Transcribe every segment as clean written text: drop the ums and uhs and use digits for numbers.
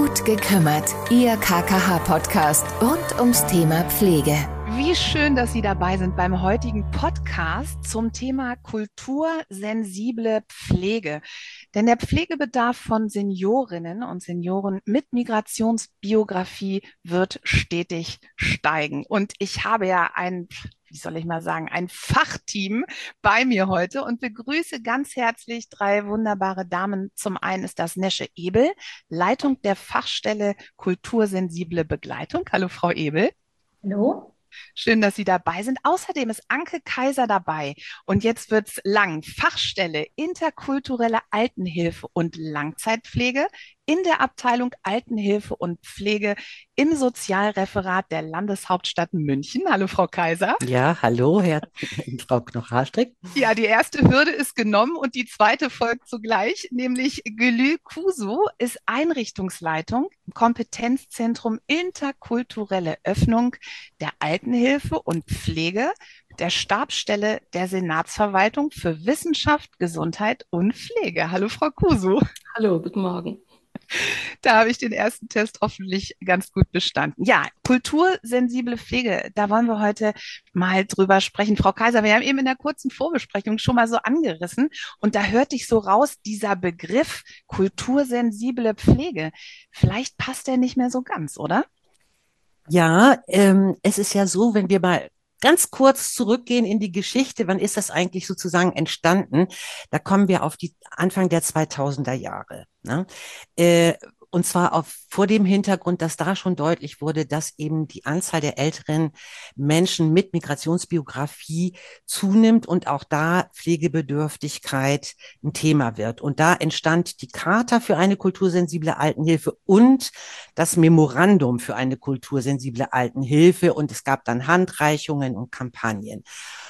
Gut gekümmert, Ihr KKH-Podcast rund ums Thema Pflege. Wie schön, dass Sie dabei sind beim heutigen Podcast zum Thema kultursensible Pflege. Denn der Pflegebedarf von Seniorinnen und Senioren mit Migrationsbiografie wird stetig steigen. Und ich habe ja ein Fachteam bei mir heute und begrüße ganz herzlich drei wunderbare Damen. Zum einen ist das Nesche Ebel, Leitung der Fachstelle Kultursensible Begleitung. Hallo, Frau Ebel. Hallo. Schön, dass Sie dabei sind. Außerdem ist Anke Kaiser dabei. Und jetzt wird's lang. Fachstelle Interkulturelle Altenhilfe und Langzeitpflege in der Abteilung Altenhilfe und Pflege im Sozialreferat der Landeshauptstadt München. Hallo, Frau Kaiser. Ja, hallo, Frau Knoch-Harstrick. Ja, die erste Hürde ist genommen und die zweite folgt zugleich, nämlich Gülü Kusu ist Einrichtungsleitung im Kompetenzzentrum Interkulturelle Öffnung der Altenhilfe und Pflege der Stabsstelle der Senatsverwaltung für Wissenschaft, Gesundheit und Pflege. Hallo, Frau Kusu. Hallo, guten Morgen. Da habe ich den ersten Test hoffentlich ganz gut bestanden. Ja, kultursensible Pflege, da wollen wir heute mal drüber sprechen. Frau Kaiser, wir haben eben in der kurzen Vorbesprechung schon mal so angerissen und da hörte ich so raus, dieser Begriff kultursensible Pflege. Vielleicht passt der nicht mehr so ganz, oder? Ja, es ist ja so, wenn wir mal ganz kurz zurückgehen in die Geschichte, wann ist das eigentlich sozusagen entstanden? Da kommen wir auf die Anfang der 2000er Jahre. Ne? Und zwar vor dem Hintergrund, dass da schon deutlich wurde, dass eben die Anzahl der älteren Menschen mit Migrationsbiografie zunimmt und auch da Pflegebedürftigkeit ein Thema wird. Und da entstand die Charta für eine kultursensible Altenhilfe und das Memorandum für eine kultursensible Altenhilfe. Und es gab dann Handreichungen und Kampagnen.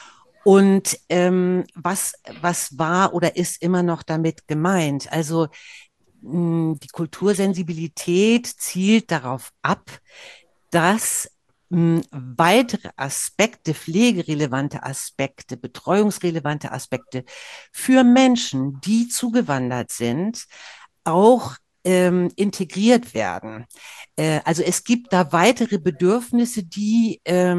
Und was war oder ist immer noch damit gemeint? Also die Kultursensibilität zielt darauf ab, dass weitere Aspekte, pflegerelevante Aspekte, betreuungsrelevante Aspekte für Menschen, die zugewandert sind, auch integriert werden. Also es gibt da weitere Bedürfnisse, die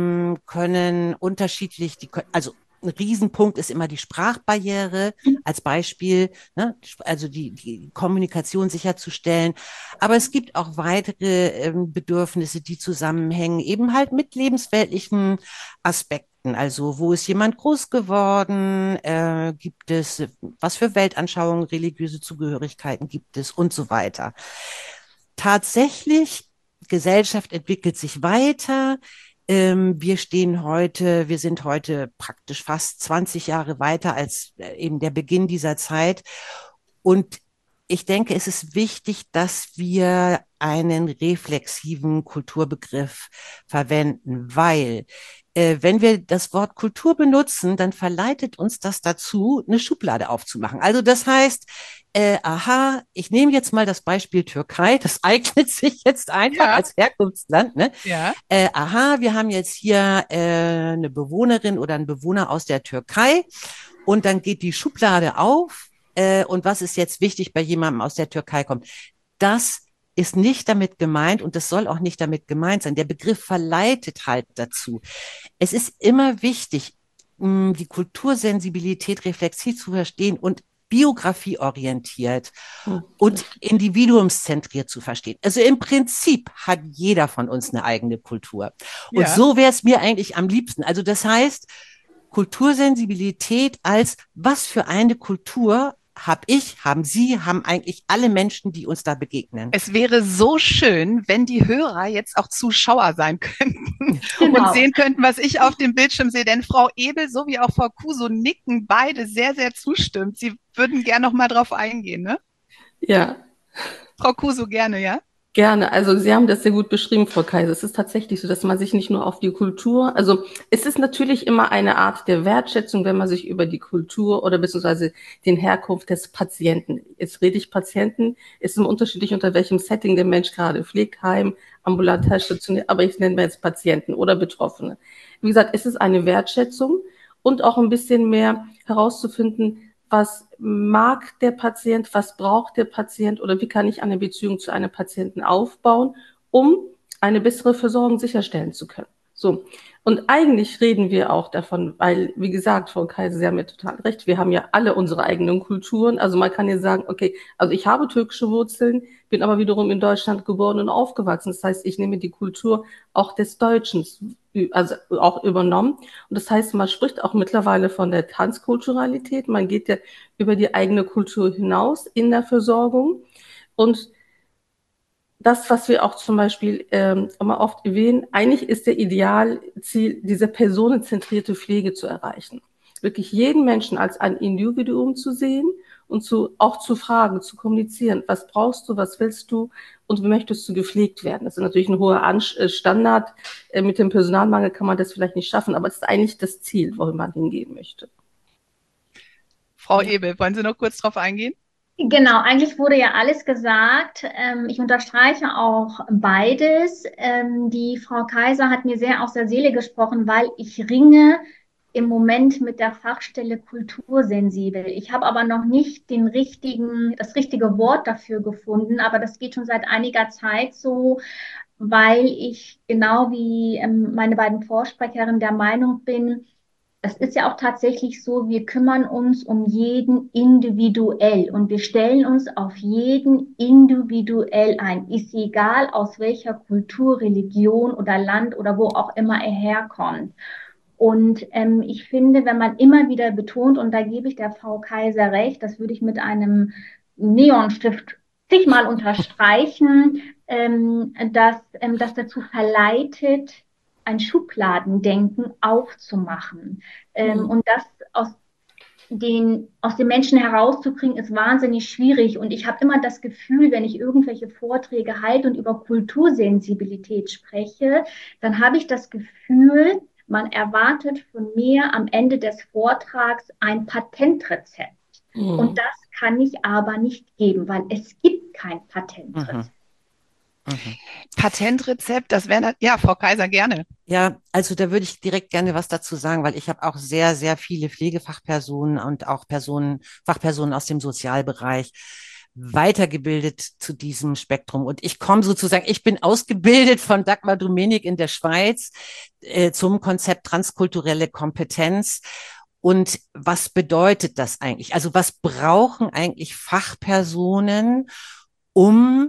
können unterschiedlich, also ein Riesenpunkt ist immer die Sprachbarriere als Beispiel, ne? Also die Kommunikation sicherzustellen. Aber es gibt auch weitere Bedürfnisse, die zusammenhängen, eben halt mit lebensweltlichen Aspekten. Also wo ist jemand groß geworden? Gibt es, was für Weltanschauungen, religiöse Zugehörigkeiten gibt es und so weiter. Tatsächlich, Gesellschaft entwickelt sich weiter. Wir sind heute praktisch fast 20 Jahre weiter als eben der Beginn dieser Zeit. Und ich denke, es ist wichtig, dass wir einen reflexiven Kulturbegriff verwenden, weil wenn wir das Wort Kultur benutzen, dann verleitet uns das dazu, eine Schublade aufzumachen. Also das heißt, ich nehme jetzt mal das Beispiel Türkei, das eignet sich jetzt einfach als Herkunftsland. Ne? Ja. Wir haben jetzt hier eine Bewohnerin oder einen Bewohner aus der Türkei und dann geht die Schublade auf und was ist jetzt wichtig bei jemandem aus der Türkei kommt. Das ist nicht damit gemeint und das soll auch nicht damit gemeint sein. Der Begriff verleitet halt dazu. Es ist immer wichtig, die Kultursensibilität reflexiv zu verstehen und biografieorientiert und individuumszentriert zu verstehen. Also im Prinzip hat jeder von uns eine eigene Kultur. Und so wäre es mir eigentlich am liebsten. Also das heißt, Kultursensibilität als was für eine Kultur haben Sie, haben eigentlich alle Menschen, die uns da begegnen. Es wäre so schön, wenn die Hörer jetzt auch Zuschauer sein könnten und sehen könnten, was ich auf dem Bildschirm sehe. Denn Frau Ebel sowie auch Frau Kuso nicken beide sehr, sehr zustimmend. Sie würden gerne noch mal drauf eingehen, ne? Ja. Frau Kuso, gerne, ja? Gerne. Also Sie haben das sehr gut beschrieben, Frau Kaiser. Es ist tatsächlich so, dass man sich nicht nur auf die Kultur, also es ist natürlich immer eine Art der Wertschätzung, wenn man sich über die Kultur oder beziehungsweise den Herkunft des Patienten, jetzt rede ich Patienten, ist immer unterschiedlich, unter welchem Setting der Mensch gerade pflegt, Heim, ambulant, stationär, aber ich nenne mir jetzt Patienten oder Betroffene. Wie gesagt, es ist eine Wertschätzung und auch ein bisschen mehr herauszufinden, was mag der Patient, was braucht der Patient oder wie kann ich eine Beziehung zu einem Patienten aufbauen, um eine bessere Versorgung sicherstellen zu können. So. Und eigentlich reden wir auch davon, weil, wie gesagt, Frau Kaiser, Sie haben ja total recht, wir haben ja alle unsere eigenen Kulturen. Also man kann ja sagen, okay, also ich habe türkische Wurzeln, bin aber wiederum in Deutschland geboren und aufgewachsen. Das heißt, ich nehme die Kultur auch des Deutschen, also auch übernommen. Und das heißt, man spricht auch mittlerweile von der Transkulturalität. Man geht ja über die eigene Kultur hinaus in der Versorgung. Und das, was wir auch zum Beispiel immer oft erwähnen, eigentlich ist der Idealziel, diese personenzentrierte Pflege zu erreichen. Wirklich jeden Menschen als ein Individuum zu sehen und auch zu fragen, zu kommunizieren, was brauchst du, was willst du und wie möchtest du gepflegt werden. Das ist natürlich ein hoher Standard. Mit dem Personalmangel kann man das vielleicht nicht schaffen, aber es ist eigentlich das Ziel, wohin man hingehen möchte. Frau Ebel, wollen Sie noch kurz drauf eingehen? Genau, eigentlich wurde ja alles gesagt. Ich unterstreiche auch beides. Die Frau Kaiser hat mir sehr aus der Seele gesprochen, weil ich ringe im Moment mit der Fachstelle kultursensibel. Ich habe aber noch nicht das richtige Wort dafür gefunden, aber das geht schon seit einiger Zeit so, weil ich genau wie meine beiden Vorsprecherinnen der Meinung bin, es ist ja auch tatsächlich so, wir kümmern uns um jeden individuell und wir stellen uns auf jeden individuell ein. Ist egal, aus welcher Kultur, Religion oder Land oder wo auch immer er herkommt. Und ich finde, wenn man immer wieder betont, und da gebe ich der Frau Kaiser recht, das würde ich mit einem Neonstift zigmal unterstreichen, dass dazu verleitet, ein Schubladendenken aufzumachen. Und das aus den Menschen herauszukriegen, ist wahnsinnig schwierig. Und ich habe immer das Gefühl, wenn ich irgendwelche Vorträge halte und über Kultursensibilität spreche, dann habe ich das Gefühl, man erwartet von mir am Ende des Vortrags ein Patentrezept. Und das kann ich aber nicht geben, weil es gibt kein Patentrezept. Patentrezept, das wäre, ja, Frau Kaiser, gerne. Ja, also da würde ich direkt gerne was dazu sagen, weil ich habe auch sehr, sehr viele Pflegefachpersonen und auch Fachpersonen aus dem Sozialbereich weitergebildet zu diesem Spektrum. Und ich komme sozusagen, ich bin ausgebildet von Dagmar Domenik in der Schweiz zum Konzept transkulturelle Kompetenz. Und was bedeutet das eigentlich? Also was brauchen eigentlich Fachpersonen, um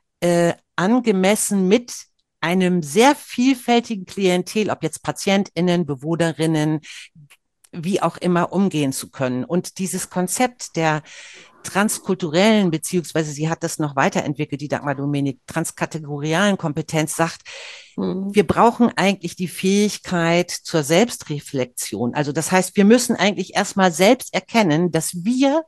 angemessen mit einem sehr vielfältigen Klientel, ob jetzt PatientInnen, Bewohnerinnen, wie auch immer umgehen zu können. Und dieses Konzept der transkulturellen, beziehungsweise sie hat das noch weiterentwickelt, die Dagmar Domenik, transkategorialen Kompetenz sagt, wir brauchen eigentlich die Fähigkeit zur Selbstreflexion. Also das heißt, wir müssen eigentlich erstmal selbst erkennen, dass wir,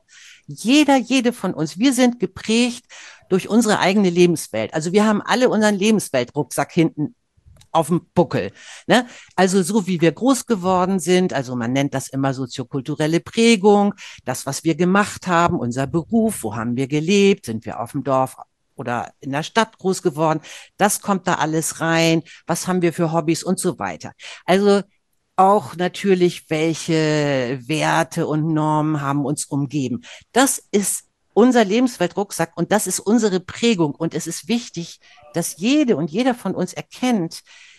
jede von uns, wir sind geprägt durch unsere eigene Lebenswelt. Also wir haben alle unseren Lebensweltrucksack hinten auf dem Buckel. Ne? Also so wie wir groß geworden sind, also man nennt das immer soziokulturelle Prägung, das, was wir gemacht haben, unser Beruf, wo haben wir gelebt, sind wir auf dem Dorf oder in der Stadt groß geworden, das kommt da alles rein, was haben wir für Hobbys und so weiter. Also auch natürlich, welche Werte und Normen haben uns umgeben. Das ist unser Lebensweltrucksack und das ist unsere Prägung. Und es ist wichtig, dass jede und jeder von uns erkennt,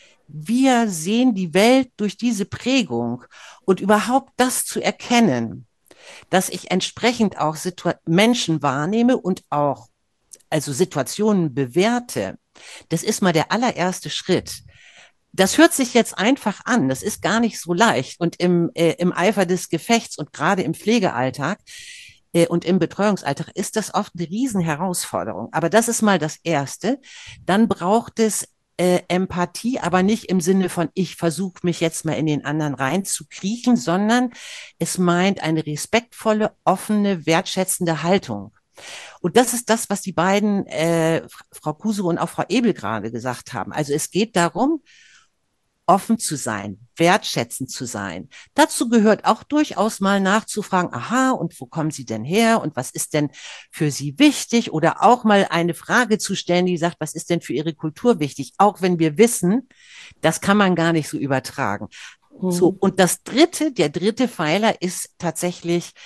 wir sehen die Welt durch diese Prägung und überhaupt das zu erkennen, dass ich entsprechend auch Menschen wahrnehme und auch also Situationen bewerte. Das ist mal der allererste Schritt. Das hört sich jetzt einfach an, das ist gar nicht so leicht. Und im Eifer des Gefechts und gerade im Pflegealltag und im Betreuungsalltag ist das oft eine Riesenherausforderung. Aber das ist mal das Erste. Dann braucht es Empathie, aber nicht im Sinne von, ich versuche mich jetzt mal in den anderen reinzukriechen, sondern es meint eine respektvolle, offene, wertschätzende Haltung. Und das ist das, was die beiden, Frau Kuso und auch Frau Ebel gerade gesagt haben. Also es geht darum, offen zu sein, wertschätzend zu sein. Dazu gehört auch durchaus mal nachzufragen, aha, und wo kommen Sie denn her und was ist denn für Sie wichtig? Oder auch mal eine Frage zu stellen, die sagt, was ist denn für Ihre Kultur wichtig? Auch wenn wir wissen, das kann man gar nicht so übertragen. So, und der dritte Pfeiler ist tatsächlich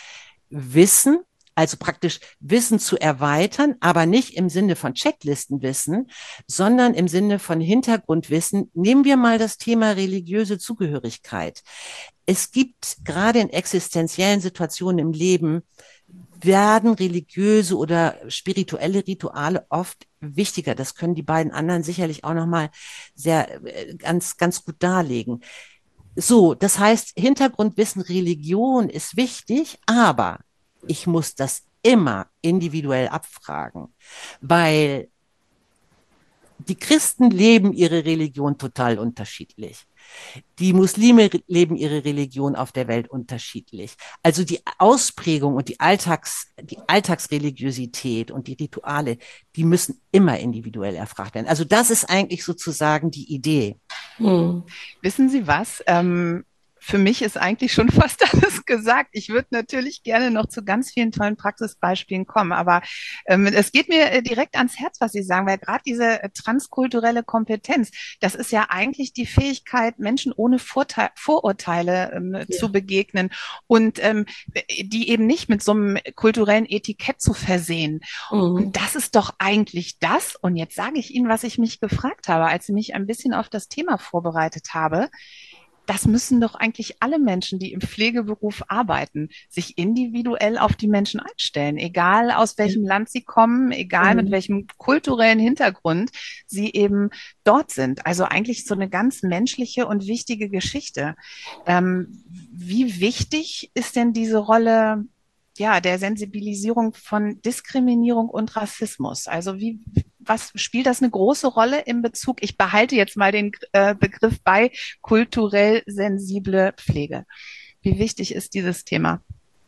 Wissen, also praktisch Wissen zu erweitern, aber nicht im Sinne von Checklistenwissen, sondern im Sinne von Hintergrundwissen. Nehmen wir mal das Thema religiöse Zugehörigkeit. Es gibt gerade in existenziellen Situationen im Leben, werden religiöse oder spirituelle Rituale oft wichtiger. Das können die beiden anderen sicherlich auch nochmal ganz gut darlegen. So, das heißt, Hintergrundwissen, Religion ist wichtig, aber ich muss das immer individuell abfragen, weil die Christen leben ihre Religion total unterschiedlich. Die Muslime leben ihre Religion auf der Welt unterschiedlich. Also die Ausprägung und die Alltagsreligiosität und die Rituale, die müssen immer individuell erfragt werden. Also das ist eigentlich sozusagen die Idee. Wissen Sie was? Für mich ist eigentlich schon fast alles gesagt. Ich würde natürlich gerne noch zu ganz vielen tollen Praxisbeispielen kommen, aber es geht mir direkt ans Herz, was Sie sagen, weil gerade diese transkulturelle Kompetenz, das ist ja eigentlich die Fähigkeit, Menschen ohne Vorurteile zu begegnen und die eben nicht mit so einem kulturellen Etikett zu versehen. Und das ist doch eigentlich das. Und jetzt sage ich Ihnen, was ich mich gefragt habe, als ich mich ein bisschen auf das Thema vorbereitet habe. Das müssen doch eigentlich alle Menschen, die im Pflegeberuf arbeiten, sich individuell auf die Menschen einstellen, egal aus welchem Land sie kommen, egal mit welchem kulturellen Hintergrund sie eben dort sind. Also eigentlich so eine ganz menschliche und wichtige Geschichte. Wie wichtig ist denn diese Rolle, ja, der Sensibilisierung von Diskriminierung und Rassismus? Also was spielt das eine große Rolle in Bezug? Ich behalte jetzt mal den Begriff bei, kulturell sensible Pflege. Wie wichtig ist dieses Thema?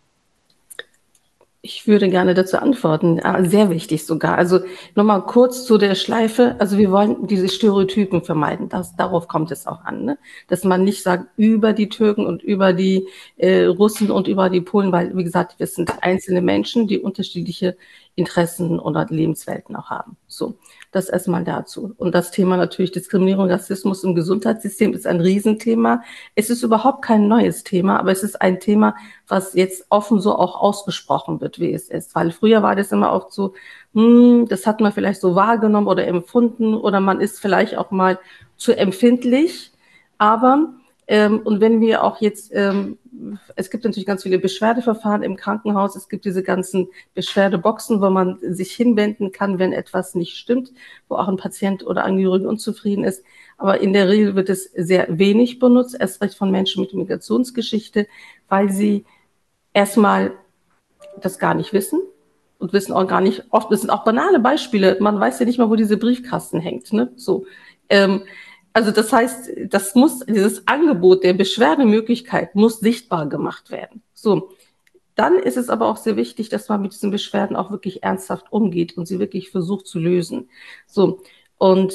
Ich würde gerne dazu antworten. Sehr wichtig sogar. Also nochmal kurz zu der Schleife. Also wir wollen diese Stereotypen vermeiden. Darauf kommt es auch an, ne? Dass man nicht sagt, über die Türken und über die Russen und über die Polen, weil, wie gesagt, wir sind einzelne Menschen, die unterschiedliche Interessen oder Lebenswelten auch haben. So, das erstmal dazu. Und das Thema natürlich Diskriminierung, Rassismus im Gesundheitssystem ist ein Riesenthema. Es ist überhaupt kein neues Thema, aber es ist ein Thema, was jetzt offen so auch ausgesprochen wird, wie es ist. Weil früher war das immer oft so, das hat man vielleicht so wahrgenommen oder empfunden oder man ist vielleicht auch mal zu empfindlich. Aber, und wenn wir auch jetzt, es gibt natürlich ganz viele Beschwerdeverfahren im Krankenhaus, es gibt diese ganzen Beschwerdeboxen, wo man sich hinwenden kann, wenn etwas nicht stimmt, wo auch ein Patient oder Angehörige unzufrieden ist. Aber in der Regel wird es sehr wenig benutzt, erst recht von Menschen mit Migrationsgeschichte, weil sie erstmal das gar nicht wissen und wissen auch gar nicht, oft, das sind auch banale Beispiele, man weiß ja nicht mal, wo diese Briefkasten hängt, ne? So, also das heißt, dieses Angebot der Beschwerdemöglichkeit muss sichtbar gemacht werden. So, dann ist es aber auch sehr wichtig, dass man mit diesen Beschwerden auch wirklich ernsthaft umgeht und sie wirklich versucht zu lösen. So, und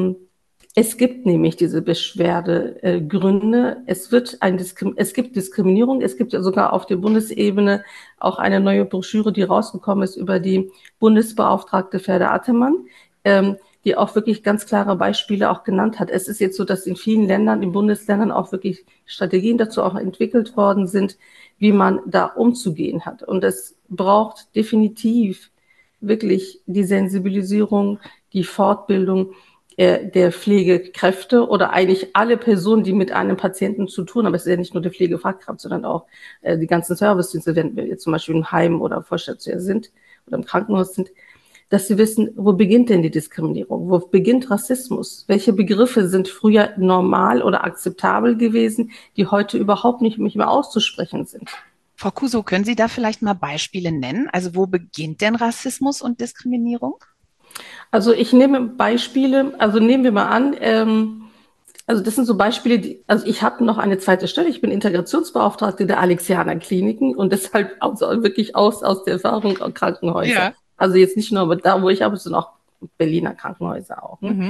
es gibt nämlich diese Beschwerdegründe. Es gibt Diskriminierung. Es gibt ja sogar auf der Bundesebene auch eine neue Broschüre, die rausgekommen ist über die Bundesbeauftragte Ferda Attemann, die auch wirklich ganz klare Beispiele auch genannt hat. Es ist jetzt so, dass in vielen Ländern, in Bundesländern auch wirklich Strategien dazu auch entwickelt worden sind, wie man da umzugehen hat. Und es braucht definitiv wirklich die Sensibilisierung, die Fortbildung der Pflegekräfte oder eigentlich alle Personen, die mit einem Patienten zu tun haben. Es ist ja nicht nur die Pflegefachkraft, sondern auch die ganzen Servicedienste, wenn wir jetzt zum Beispiel im Heim oder vorstationär sind oder im Krankenhaus sind, dass sie wissen, wo beginnt denn die Diskriminierung? Wo beginnt Rassismus? Welche Begriffe sind früher normal oder akzeptabel gewesen, die heute überhaupt nicht mehr auszusprechen sind? Frau Cuso, können Sie da vielleicht mal Beispiele nennen? Also wo beginnt denn Rassismus und Diskriminierung? Also ich nehme Beispiele, also nehmen wir mal an, also das sind so Beispiele, also ich habe noch eine zweite Stelle, ich bin Integrationsbeauftragte der Alexianer Kliniken und deshalb also wirklich aus der Erfahrung an Krankenhäuser. Ja. Also jetzt nicht nur, aber da, wo ich arbeite, sind auch Berliner Krankenhäuser auch. Ne?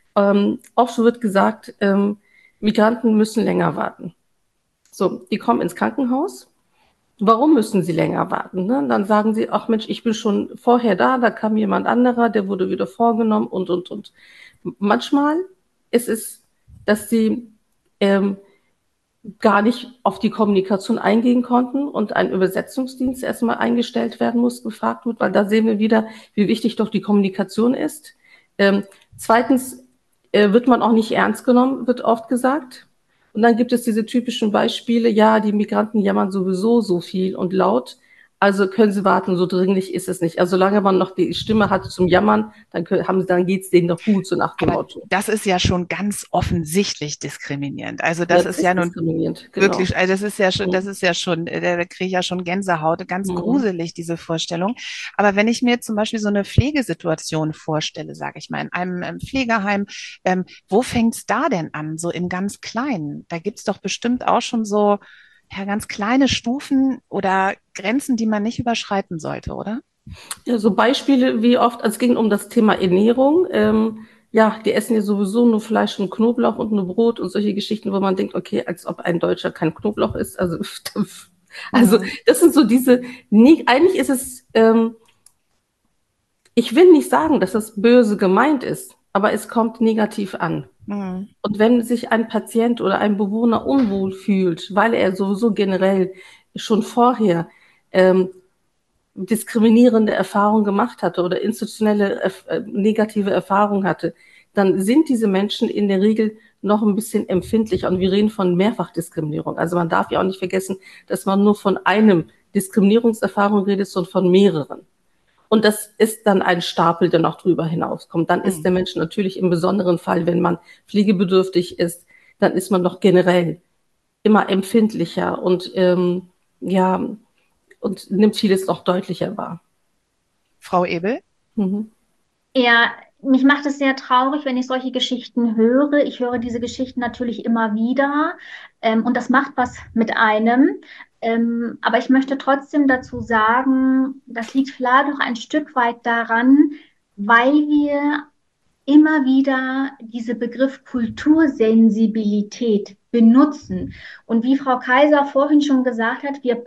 Oft wird gesagt, Migranten müssen länger warten. So, die kommen ins Krankenhaus. Warum müssen sie länger warten? Ne? Dann sagen sie, ach Mensch, ich bin schon vorher da kam jemand anderer, der wurde wieder vorgenommen und. Manchmal ist es, dass sie gar nicht auf die Kommunikation eingehen konnten und ein Übersetzungsdienst erstmal eingestellt werden muss, gefragt wird, weil da sehen wir wieder, wie wichtig doch die Kommunikation ist. Zweitens wird man auch nicht ernst genommen, wird oft gesagt. Und dann gibt es diese typischen Beispiele, ja, die Migranten jammern sowieso so viel und laut, also können Sie warten, so dringlich ist es nicht. Also solange man noch die Stimme hat zum Jammern, dann geht's denen doch gut, so nach dem Motto. Das ist ja schon ganz offensichtlich diskriminierend. Also das ist ja nun wirklich, genau. Also das ist ja schon, da kriege ich ja schon Gänsehaut, ganz gruselig, diese Vorstellung. Aber wenn ich mir zum Beispiel so eine Pflegesituation vorstelle, sage ich mal, in einem Pflegeheim, wo fängt's da denn an, so im ganz Kleinen? Da gibt's doch bestimmt auch schon so ganz kleine Stufen oder Grenzen, die man nicht überschreiten sollte, oder? Ja, so Beispiele wie oft, also es ging um das Thema Ernährung. Ja, die essen ja sowieso nur Fleisch und Knoblauch und nur Brot und solche Geschichten, wo man denkt, okay, als ob ein Deutscher kein Knoblauch isst. Also das sind so diese, eigentlich ist es, ich will nicht sagen, dass das böse gemeint ist, aber es kommt negativ an. Und wenn sich ein Patient oder ein Bewohner unwohl fühlt, weil er sowieso generell schon vorher diskriminierende Erfahrungen gemacht hatte oder institutionelle negative Erfahrungen hatte, dann sind diese Menschen in der Regel noch ein bisschen empfindlicher. Und wir reden von Mehrfachdiskriminierung. Also man darf ja auch nicht vergessen, dass man nur von einem Diskriminierungserfahrung redet, sondern von mehreren. Und das ist dann ein Stapel, der noch drüber hinauskommt. Dann ist der Mensch natürlich im besonderen Fall, wenn man pflegebedürftig ist, dann ist man doch generell immer empfindlicher und und nimmt vieles noch deutlicher wahr. Frau Ebel? Ja, mich macht es sehr traurig, wenn ich solche Geschichten höre. Ich höre diese Geschichten natürlich immer wieder und das macht was mit einem. Aber ich möchte trotzdem dazu sagen, das liegt vielleicht auch ein Stück weit daran, weil wir immer wieder diesen Begriff Kultursensibilität benutzen. Und wie Frau Kaiser vorhin schon gesagt hat, wir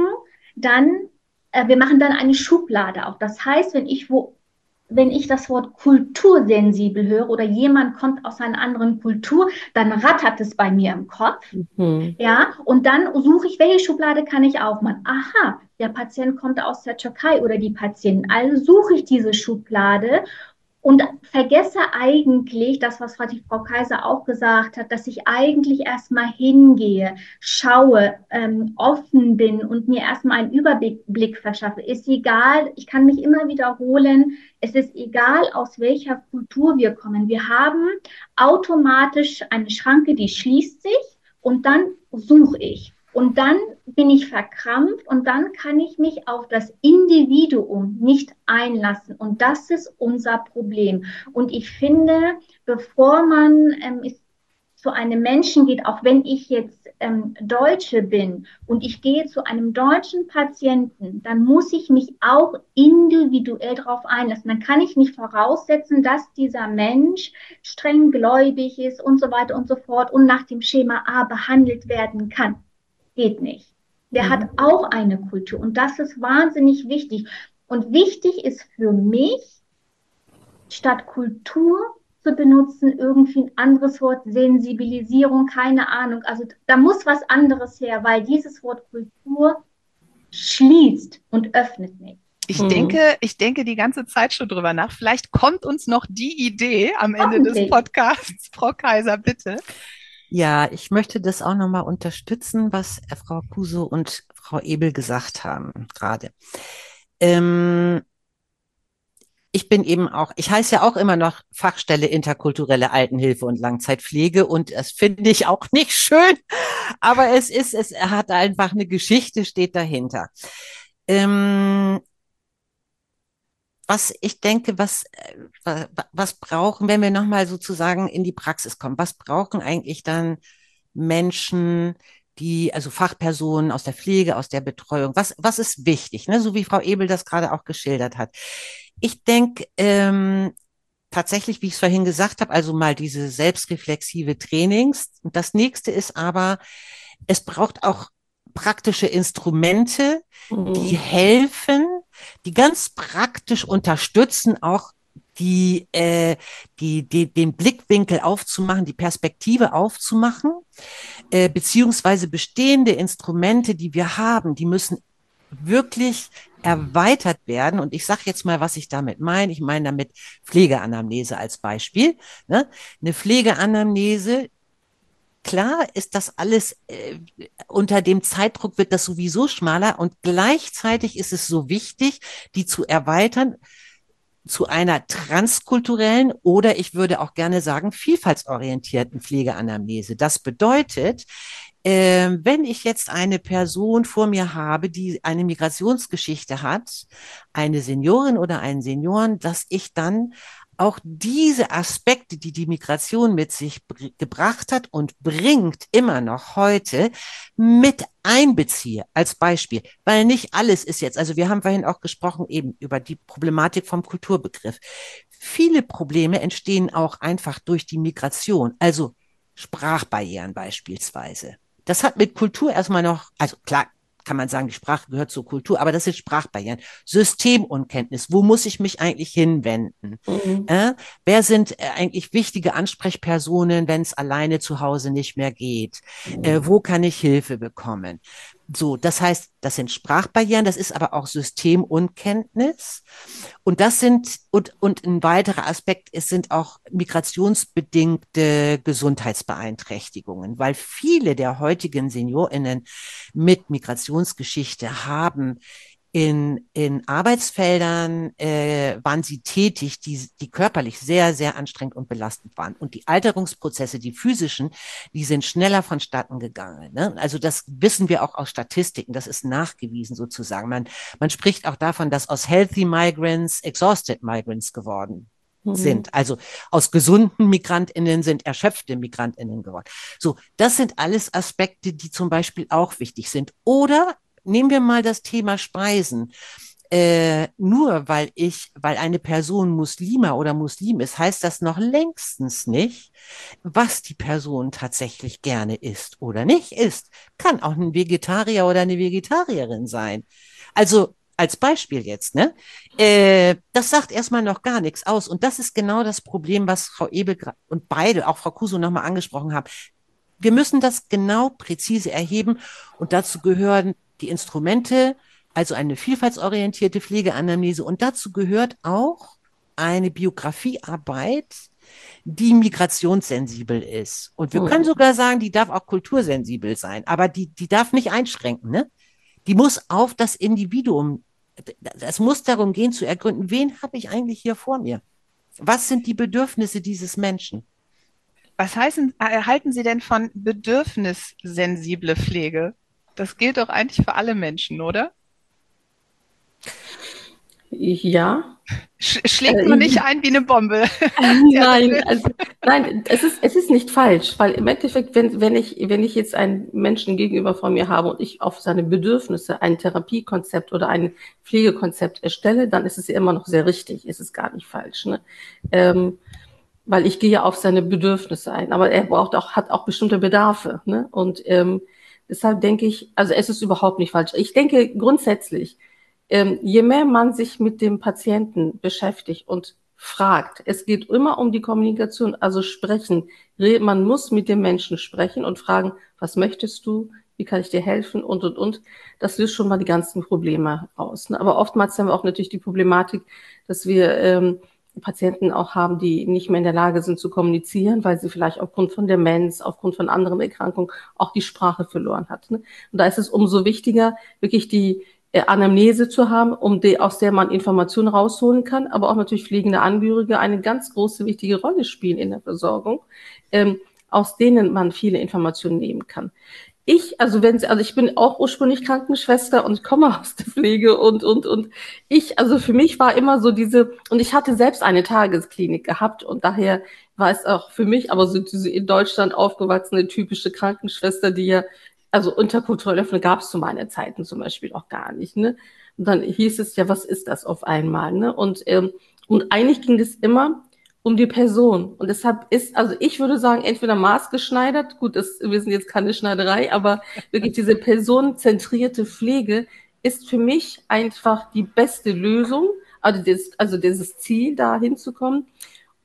machen dann eine Schublade auf. Das heißt, wenn ich das Wort kultursensibel höre oder jemand kommt aus einer anderen Kultur, dann rattert es bei mir im Kopf. Ja, und dann suche ich, welche Schublade kann ich aufmachen? Aha, der Patient kommt aus der Türkei oder die Patientin. Also suche ich diese Schublade und vergesse eigentlich das, was die Frau Kaiser auch gesagt hat, dass ich eigentlich erstmal hingehe, schaue, offen bin und mir erstmal einen Überblick verschaffe. Ist egal, ich kann mich immer wiederholen, es ist egal, aus welcher Kultur wir kommen. Wir haben automatisch eine Schranke, die schließt sich und dann suche ich. Und dann bin ich verkrampft und dann kann ich mich auf das Individuum nicht einlassen. Und das ist unser Problem. Und ich finde, bevor man zu einem Menschen geht, auch wenn ich jetzt Deutsche bin und ich gehe zu einem deutschen Patienten, dann muss ich mich auch individuell darauf einlassen. Dann kann ich nicht voraussetzen, dass dieser Mensch streng gläubig ist und so weiter und so fort und nach dem Schema A behandelt werden kann. Geht nicht. Der hat auch eine Kultur und das ist wahnsinnig wichtig. Und wichtig ist für mich, statt Kultur zu benutzen, irgendwie ein anderes Wort, Sensibilisierung, keine Ahnung. Also da muss was anderes her, weil dieses Wort Kultur schließt und öffnet nicht. Ich denke die ganze Zeit schon drüber nach. Vielleicht kommt uns noch die Idee am Ende des Podcasts. Frau Kaiser, bitte. Ja, ich möchte das auch nochmal unterstützen, was Frau Kuso und Frau Ebel gesagt haben gerade. Ich heiße ja auch immer noch Fachstelle interkulturelle Altenhilfe und Langzeitpflege und das finde ich auch nicht schön, aber es hat einfach eine Geschichte, steht dahinter. Was ich denke, was brauchen, wenn wir nochmal sozusagen in die Praxis kommen, was brauchen eigentlich dann Menschen, also Fachpersonen aus der Pflege, aus der Betreuung, was ist wichtig, ne? So wie Frau Ebel das gerade auch geschildert hat. Ich denke, tatsächlich, wie ich es vorhin gesagt habe, also mal diese selbstreflexive Trainings. Und das nächste ist aber, es braucht auch praktische Instrumente, die helfen, die ganz praktisch unterstützen, auch den Blickwinkel aufzumachen, die Perspektive aufzumachen. beziehungsweise bestehende Instrumente, die wir haben, die müssen wirklich erweitert werden. Und ich sage jetzt mal, was ich damit meine. Ich meine damit Pflegeanamnese als Beispiel. Ne? Eine Pflegeanamnese, klar ist das alles, unter dem Zeitdruck wird das sowieso schmaler und gleichzeitig ist es so wichtig, die zu erweitern zu einer transkulturellen oder ich würde auch gerne sagen vielfaltsorientierten Pflegeanamnese. Das bedeutet, wenn ich jetzt eine Person vor mir habe, die eine Migrationsgeschichte hat, eine Seniorin oder einen Senioren, dass ich dann auch diese Aspekte, die die Migration mit sich gebracht hat und bringt immer noch heute, mit einbeziehe als Beispiel. Weil nicht alles ist jetzt, also wir haben vorhin auch gesprochen eben über die Problematik vom Kulturbegriff. Viele Probleme entstehen auch einfach durch die Migration, also Sprachbarrieren beispielsweise. Das hat mit Kultur erstmal noch, also klar, kann man sagen, die Sprache gehört zur Kultur, aber das sind Sprachbarrieren. Systemunkenntnis, wo muss ich mich eigentlich hinwenden? Wer sind eigentlich wichtige Ansprechpersonen, wenn es alleine zu Hause nicht mehr geht? Wo kann ich Hilfe bekommen? So, das heißt, das sind Sprachbarrieren, das ist aber auch Systemunkenntnis. Und das sind, und ein weiterer Aspekt, es sind auch migrationsbedingte Gesundheitsbeeinträchtigungen, weil viele der heutigen SeniorInnen mit Migrationsgeschichte haben in Arbeitsfeldern waren sie tätig, die körperlich sehr, sehr anstrengend und belastend waren. Und die Alterungsprozesse, die physischen, die sind schneller vonstatten gegangen. Ne? Also das wissen wir auch aus Statistiken, das ist nachgewiesen sozusagen. Man spricht auch davon, dass aus Healthy Migrants Exhausted Migrants geworden sind. Also aus gesunden MigrantInnen sind erschöpfte MigrantInnen geworden. So, das sind alles Aspekte, die zum Beispiel auch wichtig sind. Oder nehmen wir mal das Thema Speisen. Nur weil eine Person Muslima oder Muslim ist, heißt das noch längstens nicht, was die Person tatsächlich gerne isst oder nicht isst. Kann auch ein Vegetarier oder eine Vegetarierin sein. Also als Beispiel jetzt, ne? Das sagt erstmal noch gar nichts aus. Und das ist genau das Problem, was Frau Ebel und beide, auch Frau Kuso nochmal angesprochen haben. Wir müssen das genau präzise erheben und dazu gehören die Instrumente, also eine vielfaltsorientierte Pflegeanamnese. Und dazu gehört auch eine Biografiearbeit, die migrationssensibel ist. Und wir können sogar sagen, die darf auch kultursensibel sein, aber die darf nicht einschränken. Ne? Die muss auf das Individuum, es muss darum gehen zu ergründen, wen habe ich eigentlich hier vor mir? Was sind die Bedürfnisse dieses Menschen? Was halten Sie denn von bedürfnissensible Pflege? Das gilt doch eigentlich für alle Menschen, oder? Ja. Schlägt man nicht ein wie eine Bombe? Nein, es ist nicht falsch, weil im Endeffekt, wenn ich jetzt einen Menschen gegenüber von mir habe und ich auf seine Bedürfnisse ein Therapiekonzept oder ein Pflegekonzept erstelle, dann ist es ja immer noch sehr richtig, ist es gar nicht falsch, ne? Weil ich gehe auf seine Bedürfnisse ein, aber er hat auch bestimmte Bedarfe, ne? Und deshalb denke ich, also es ist überhaupt nicht falsch. Ich denke grundsätzlich, je mehr man sich mit dem Patienten beschäftigt und fragt, es geht immer um die Kommunikation, also sprechen. Man muss mit dem Menschen sprechen und fragen, was möchtest du, wie kann ich dir helfen und. Das löst schon mal die ganzen Probleme aus. Ne? Aber oftmals haben wir auch natürlich die Problematik, dass wir Patienten auch haben, die nicht mehr in der Lage sind zu kommunizieren, weil sie vielleicht aufgrund von Demenz, aufgrund von anderen Erkrankungen auch die Sprache verloren hat. Ne? Und da ist es umso wichtiger, wirklich die Anamnese zu haben, aus der man Informationen rausholen kann, aber auch natürlich pflegende Angehörige eine ganz große, wichtige Rolle spielen in der Versorgung, aus denen man viele Informationen nehmen kann. Ich bin auch ursprünglich Krankenschwester und komme aus der Pflege und für mich war immer so und ich hatte selbst eine Tagesklinik gehabt und daher war es auch für mich aber so diese in Deutschland aufgewachsene typische Krankenschwester, die ja, also interkulturelle Öffnung gab es zu meiner Zeiten zum Beispiel auch gar nicht, ne? Und dann hieß es ja, was ist das auf einmal, ne? Und eigentlich ging es immer um die Person. Und deshalb also ich würde sagen, entweder maßgeschneidert, gut, wir sind jetzt keine Schneiderei, aber wirklich diese personenzentrierte Pflege ist für mich einfach die beste Lösung, also dieses Ziel, da hinzukommen.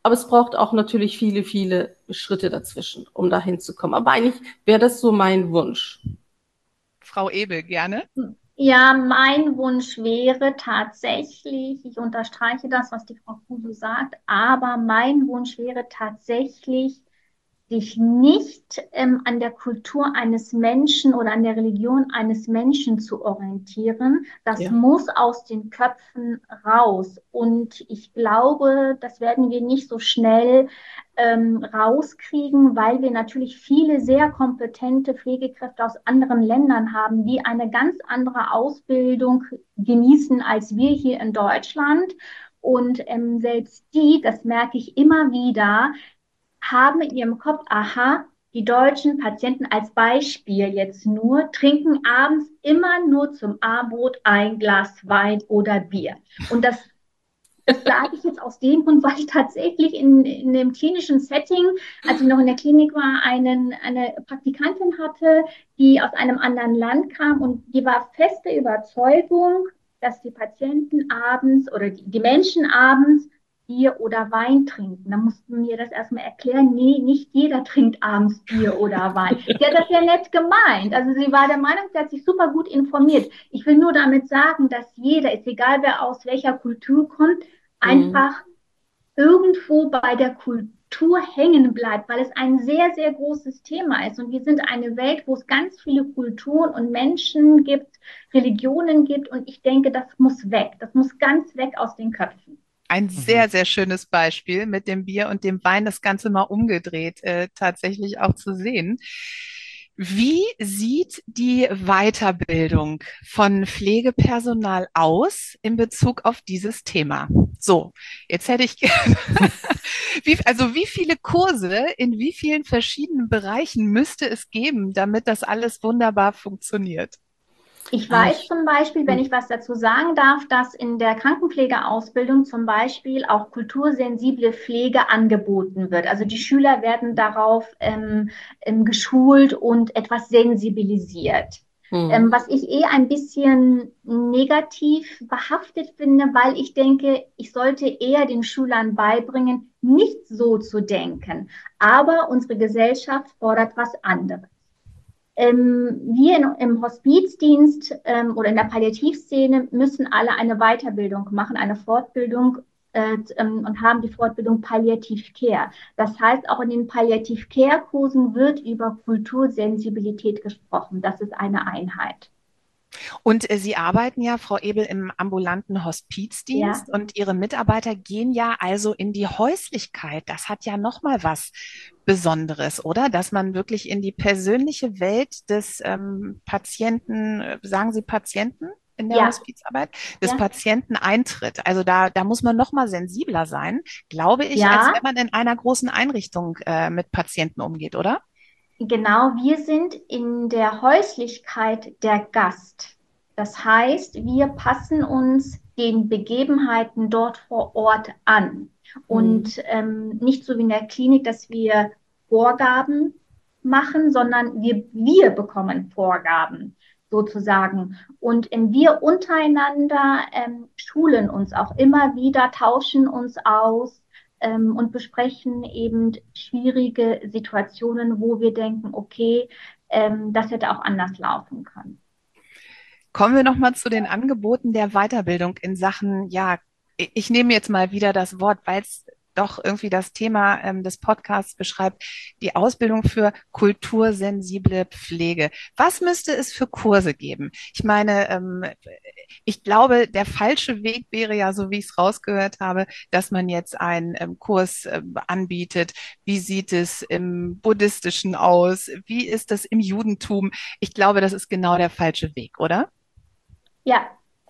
Aber es braucht auch natürlich viele, viele Schritte dazwischen, um da hinzukommen. Aber eigentlich wäre das so mein Wunsch. Frau Ebel, gerne. Ja, mein Wunsch wäre tatsächlich, ich unterstreiche das, was die Frau Kruse sagt, aber mein Wunsch wäre tatsächlich, sich nicht an der Kultur eines Menschen oder an der Religion eines Menschen zu orientieren. Das Ja. muss aus den Köpfen raus. Und ich glaube, das werden wir nicht so schnell rauskriegen, weil wir natürlich viele sehr kompetente Pflegekräfte aus anderen Ländern haben, die eine ganz andere Ausbildung genießen als wir hier in Deutschland. Und selbst die, das merke ich immer wieder, haben in ihrem Kopf, aha, die deutschen Patienten als Beispiel jetzt nur, trinken abends immer nur zum Abendbrot ein Glas Wein oder Bier. Und das sage ich jetzt aus dem Grund, weil ich tatsächlich in dem klinischen Setting, als ich noch in der Klinik war, eine Praktikantin hatte, die aus einem anderen Land kam und die war feste Überzeugung, dass die Patienten abends oder die Menschen abends Bier oder Wein trinken. Da mussten wir das erstmal erklären. Nee, nicht jeder trinkt abends Bier oder Wein. Sie hat das ja nett gemeint. Also sie war der Meinung, sie hat sich super gut informiert. Ich will nur damit sagen, dass jeder, ist egal wer aus welcher Kultur kommt, einfach irgendwo bei der Kultur hängen bleibt, weil es ein sehr, sehr großes Thema ist. Und wir sind eine Welt, wo es ganz viele Kulturen und Menschen gibt, Religionen gibt. Und ich denke, das muss weg. Das muss ganz weg aus den Köpfen. Ein sehr, sehr schönes Beispiel mit dem Bier und dem Wein, das Ganze mal umgedreht, tatsächlich auch zu sehen. Wie sieht die Weiterbildung von Pflegepersonal aus in Bezug auf dieses Thema? So, jetzt hätte ich, wie viele Kurse in wie vielen verschiedenen Bereichen müsste es geben, damit das alles wunderbar funktioniert? Ich weiß zum Beispiel, wenn ich was dazu sagen darf, dass in der Krankenpflegeausbildung zum Beispiel auch kultursensible Pflege angeboten wird. Also die Schüler werden darauf geschult und etwas sensibilisiert. Was ich ein bisschen negativ behaftet finde, weil ich denke, ich sollte eher den Schülern beibringen, nicht so zu denken. Aber unsere Gesellschaft fordert was anderes. Wir im Hospizdienst oder in der Palliativszene müssen alle eine Weiterbildung machen, eine Fortbildung und haben die Fortbildung Palliative Care. Das heißt, auch in den Palliative Care Kursen wird über Kultursensibilität gesprochen. Das ist eine Einheit. Und Sie arbeiten ja, Frau Ebel, im ambulanten Hospizdienst und Ihre Mitarbeiter gehen ja also in die Häuslichkeit. Das hat ja nochmal was Besonderes, oder? Dass man wirklich in die persönliche Welt des Patienten, sagen Sie Patienten in der Hospizarbeit, des Patienten eintritt. Also da muss man nochmal sensibler sein, glaube ich, als wenn man in einer großen Einrichtung mit Patienten umgeht, oder? Genau, wir sind in der Häuslichkeit der Gast. Das heißt, wir passen uns den Begebenheiten dort vor Ort an. Und nicht so wie in der Klinik, dass wir Vorgaben machen, sondern wir bekommen Vorgaben sozusagen. Und wir untereinander schulen uns auch immer wieder, tauschen uns aus und besprechen eben schwierige Situationen, wo wir denken, okay, das hätte auch anders laufen können. Kommen wir nochmal zu den Angeboten der Weiterbildung in Sachen, ja, ich nehme jetzt mal wieder das Wort, weil es doch irgendwie das Thema des Podcasts beschreibt, die Ausbildung für kultursensible Pflege. Was müsste es für Kurse geben? Ich meine, ich glaube, der falsche Weg wäre ja, so wie ich es rausgehört habe, dass man jetzt einen Kurs anbietet. Wie sieht es im Buddhistischen aus? Wie ist das im Judentum? Ich glaube, das ist genau der falsche Weg, oder? Ja.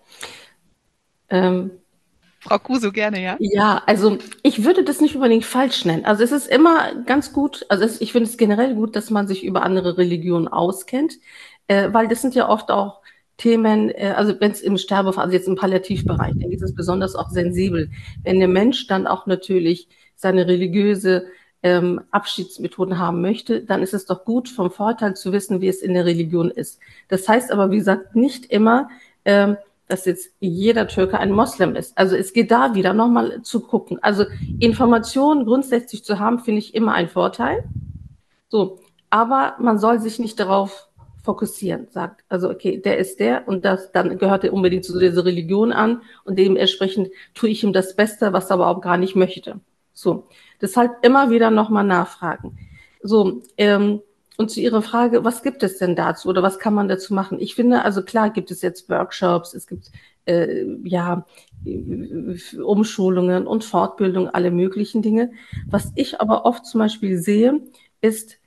Frau Kuso, gerne, ja? Ja, also ich würde das nicht unbedingt falsch nennen. Also es ist immer ganz gut, ich finde es generell gut, dass man sich über andere Religionen auskennt, weil das sind ja oft auch Themen, also wenn es im also jetzt im Palliativbereich, denke ich, ist es besonders auch sensibel. Wenn der Mensch dann auch natürlich seine religiöse Abschiedsmethoden haben möchte, dann ist es doch gut, vom Vorteil zu wissen, wie es in der Religion ist. Das heißt aber, wie gesagt, nicht immer, dass jetzt jeder Türke ein Moslem ist. Also es geht da wieder nochmal zu gucken. Also Informationen grundsätzlich zu haben, finde ich immer ein Vorteil. So, aber man soll sich nicht darauf fokussieren, sagt, also okay, der ist der und das, dann gehört er unbedingt zu dieser Religion an und dementsprechend tue ich ihm das Beste, was er aber auch gar nicht möchte. So, deshalb immer wieder nochmal nachfragen. So, und zu Ihrer Frage, was gibt es denn dazu oder was kann man dazu machen? Ich finde, also klar gibt es jetzt Workshops, es gibt Umschulungen und Fortbildung, alle möglichen Dinge. Was ich aber oft zum Beispiel sehe, ist,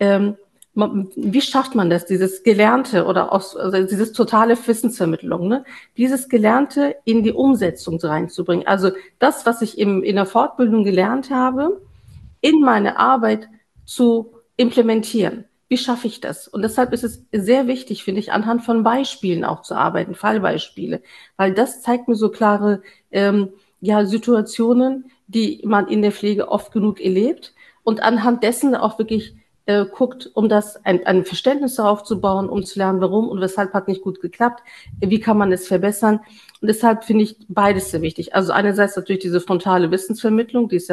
wie schafft man das, dieses Gelernte oder also dieses totale Wissensvermittlung, ne? Dieses Gelernte in die Umsetzung reinzubringen. Also das, was ich in der Fortbildung gelernt habe, in meine Arbeit zu implementieren. Wie schaffe ich das? Und deshalb ist es sehr wichtig, finde ich, anhand von Beispielen auch zu arbeiten, Fallbeispiele, weil das zeigt mir so klare Situationen, die man in der Pflege oft genug erlebt und anhand dessen auch wirklich guckt, um das ein Verständnis darauf zu bauen, um zu lernen, warum und weshalb hat nicht gut geklappt, wie kann man es verbessern. Und deshalb finde ich beides sehr wichtig. Also einerseits natürlich diese frontale Wissensvermittlung, die ist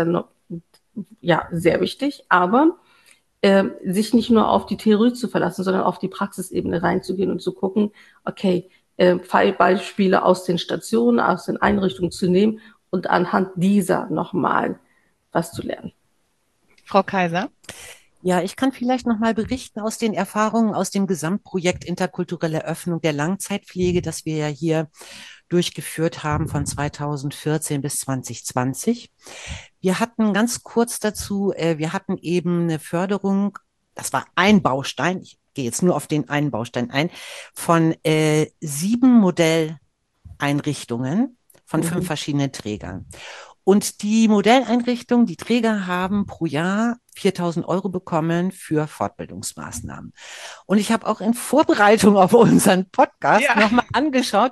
ja sehr wichtig, aber sich nicht nur auf die Theorie zu verlassen, sondern auf die Praxisebene reinzugehen und zu gucken, okay, Fallbeispiele aus den Stationen, aus den Einrichtungen zu nehmen und anhand dieser nochmal was zu lernen. Frau Kaiser? Ja, ich kann vielleicht noch mal berichten aus den Erfahrungen aus dem Gesamtprojekt Interkulturelle Öffnung der Langzeitpflege, das wir ja hier durchgeführt haben von 2014 bis 2020. Wir hatten ganz kurz dazu, wir hatten eben eine Förderung, das war ein Baustein, ich gehe jetzt nur auf den einen Baustein ein, von 7 Modelleinrichtungen von 5 verschiedenen Trägern. Und die Modelleinrichtungen, die Träger haben pro Jahr 4.000 € bekommen für Fortbildungsmaßnahmen. Und ich habe auch in Vorbereitung auf unseren Podcast nochmal angeschaut,